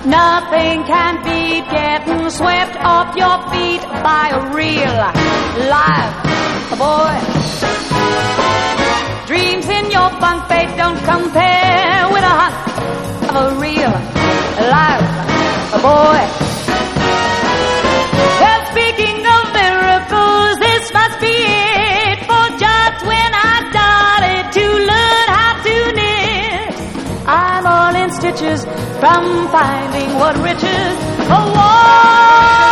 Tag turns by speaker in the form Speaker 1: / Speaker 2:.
Speaker 1: Nothing can beat getting swept off your feet by a real live boy. Dreams in your bunk bed don't compare with a hunt of a real live boy. Well, speaking of miracles, this must be it. For just when I started to learn how to knit, I'm all in stitches from finding what riches a war.